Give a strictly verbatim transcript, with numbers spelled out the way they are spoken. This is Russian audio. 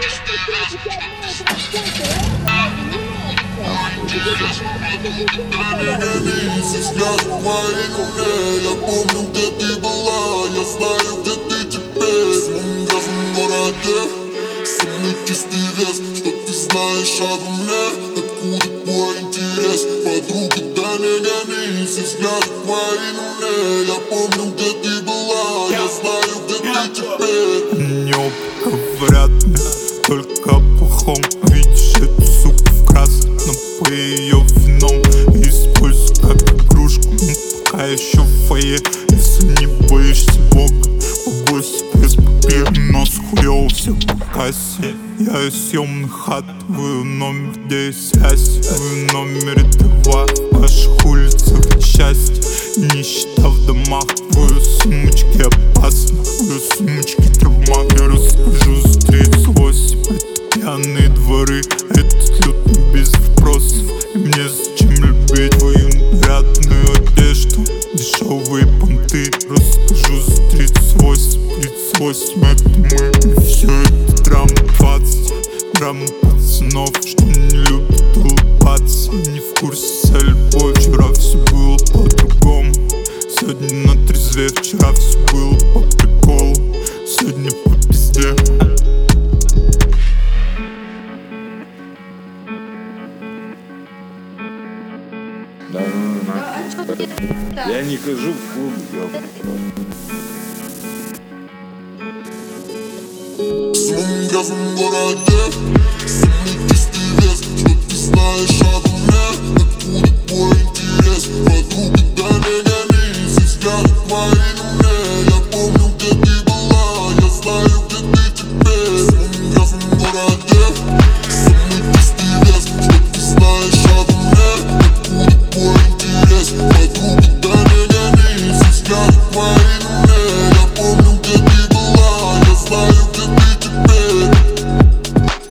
Взгляд моей руке, я помню, где ты была, я знаю, где ты теперь. В своем грязном городе самый чистый вес, что ты знаешь обо мне, откуда твой интерес. Подруга, да не гонись, взгляд моей руке, я помню, где ты была, я знаю, где ты теперь. Не говорят мне только о плохом. Видишь эту суку в красном, по ее вином используй как игрушку. Пока еще в фойе, если не боишься Бога, побойся без папира, но схуёл все по кассе. Я из съемных хат, вы номер, где есть связь. Вы в номере два, в ваших улицах счастье. Нищета в домах, вы в сумочке опасно, вы в сумочке травма. Я расскажу за тридцать восемь, это пьяные дворы, этот лютный без вопросов. И мне зачем любить твою нарядную одежду, дешевые понты. Расскажу за тридцать восемь, тридцать восемь это мы. И все это драма двадцать, драма пацанов, что не любят улыбаться. Не в курсе вся любовь, вчера все было по-другому. Сегодня на трезве, вчера все было по приколу, сегодня по пизде. Да ну нахуй. Я не хожу в клуб, ёбаный. В своем грязном городе самый чистый вес, что ты знаешь обо мне, откуда твой интерес. Подруга, да не гонись, взгляд моей руке, я помню, где ты была, я знаю, где ты теперь. В своем грязном городе самый чистый вес, что ты знаешь обо мне, откуда твой интерес. Подруга, да не гонись, взгляд моей